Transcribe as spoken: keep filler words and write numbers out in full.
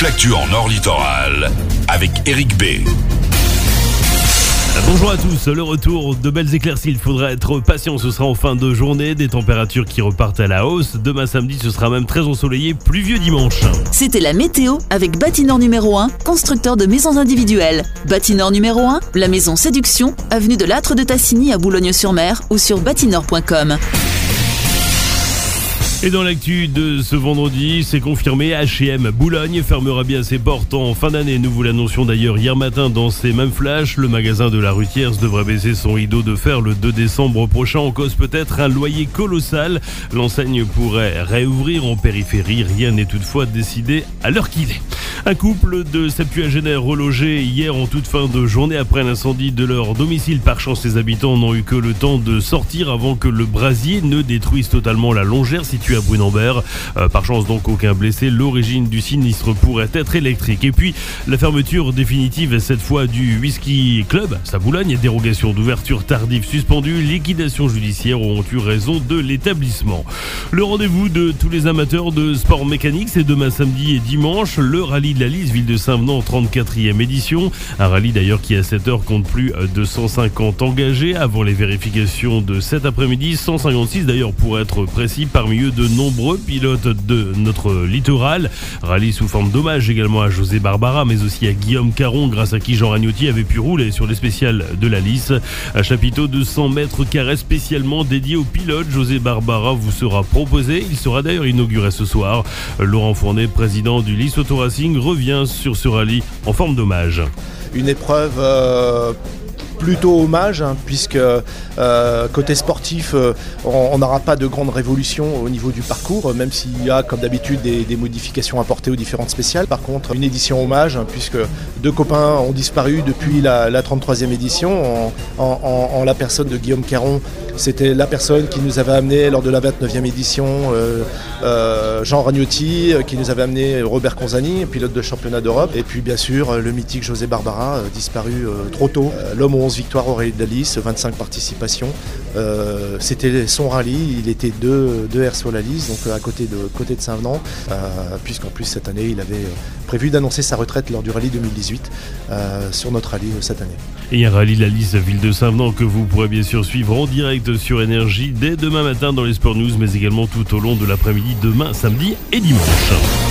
toute l'actu en Nord Littoral avec Eric B. Bonjour à tous, le retour de belles éclaircies, il faudra être patient, ce sera en fin de journée, des températures qui repartent à la hausse. Demain samedi, ce sera même très ensoleillé, pluvieux dimanche. C'était la météo avec Bâtinor numéro un, constructeur de maisons individuelles. Bâtinor numéro un, la maison Séduction, avenue de l'Âtre de Tassigny à Boulogne-sur-Mer ou sur bâtinor point com. Et dans l'actu de ce vendredi, c'est confirmé, H et M Boulogne fermera bien ses portes en fin d'année. Nous vous l'annoncions d'ailleurs hier matin dans ces mêmes flashs. Le magasin de la rue Thiers devrait baisser son rideau de fer le deux décembre prochain. En cause peut-être un loyer colossal. L'enseigne pourrait réouvrir en périphérie. Rien n'est toutefois décidé à l'heure qu'il est. Un couple de septuagénaires relogés hier en toute fin de journée après l'incendie de leur domicile. Par chance, les habitants n'ont eu que le temps de sortir avant que le brasier ne détruise totalement la longère située à Brunambert. Euh, par chance donc aucun blessé. L'origine du sinistre pourrait être électrique. Et puis la fermeture définitive cette fois du Whisky Club, ça Boulogne. Dérogation d'ouverture tardive suspendue. Liquidation judiciaire ont eu raison de l'établissement. Le rendez-vous de tous les amateurs de sport mécanique, c'est demain samedi et dimanche. Le rallye de la Lys, ville de Saint-Venant, trente-quatrième édition. Un rallye d'ailleurs qui à sept heures compte plus de cent cinquante engagés avant les vérifications de cet après-midi. cent cinquante-six d'ailleurs pour être précis, parmi eux de nombreux pilotes de notre littoral. Rallye sous forme d'hommage également à José Barbara, mais aussi à Guillaume Caron, grâce à qui Jean Ragnotti avait pu rouler sur les spéciales de la Lys. Un chapiteau de cent mètres carrés spécialement dédié au pilote. José Barbara vous sera proposé. Il sera d'ailleurs inauguré ce soir. Laurent Fournet, président du Lys Auto Racing, revient sur ce rallye en forme d'hommage. Une épreuve euh, plutôt hommage, hein, puisque euh, côté sportif, euh, on n'aura pas de grande révolution au niveau du parcours, même s'il y a comme d'habitude des, des modifications apportées aux différentes spéciales. Par contre, une édition hommage, hein, puisque deux copains ont disparu depuis la, la trente-troisième édition, en, en, en la personne de Guillaume Caron. C'était la personne qui nous avait amené lors de la vingt-neuvième édition, euh, euh, Jean Ragnotti, qui nous avait amené Robert Conzani, pilote de championnat d'Europe. Et puis bien sûr le mythique José Barbara, euh, disparu euh, trop tôt. Euh, l'homme aux onze victoires au rallye de la Lys, vingt-cinq participations. Euh, c'était son rallye, il était deux, deux R sur la Lys, donc euh, à côté de, côté de Saint-Venant, euh, puisqu'en plus cette année il avait euh, prévu d'annoncer sa retraite lors du rallye deux mille dix-huit euh, sur notre rallye euh, cette année. Et un rallye de la Lys, ville de Saint-Venant, que vous pourrez bien sûr suivre en direct sur Énergie dès demain matin dans les Sport News, mais également tout au long de l'après-midi, demain, samedi et dimanche.